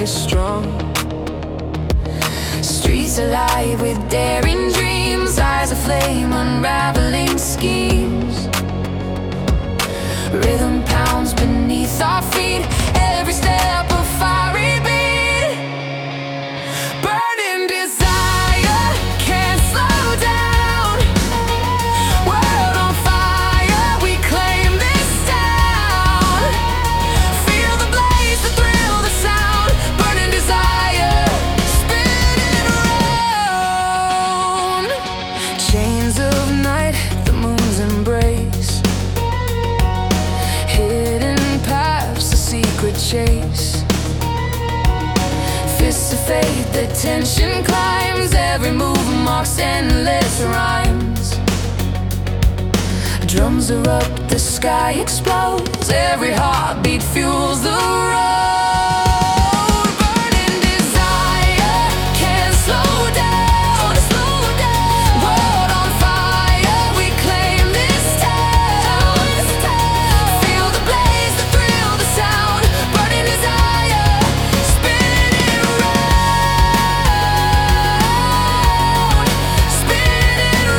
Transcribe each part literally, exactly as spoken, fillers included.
is strong. Streets alive with daring dreams, eyes aflame, unraveling schemes. Rhythm pounds beneath our feet, every step a fiery beat. Burning desire, can't slow down. World on fire, we claim this town. Feel the blaze, the thrill, the sound. Burning desire, spinning round. Chains of night, the moon's embrace. Hidden paths, a secret chase. Fists of fate, the tension climbs. Every move marks endless rhymes. Drums erupt, the sky explodes. Every heartbeat fuels the road. Burning desire, can't slow down, slow down. World on fire, we claim this town. Feel the blaze, the thrill, the sound. Burning desire, spinning round, spinning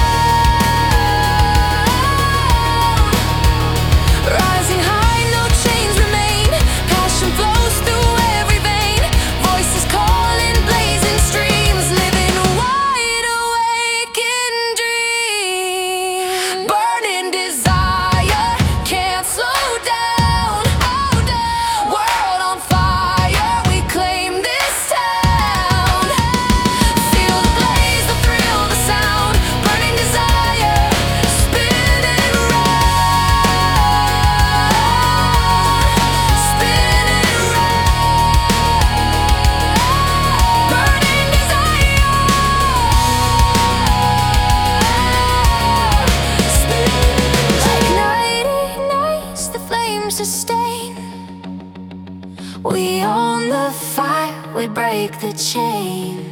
round. Rising high, no chains remain. Passion flows through every vein. Voices calling, blazing streams. Living wide awake in dreams. Burning desire, can't slow down. World on fire, we claim this town. Feel the blaze, the thrill, the sound. Burning desire, spinning round, spinning round. Burning desire, like night ignites, the flames sustain. We own the fire, we break the chain.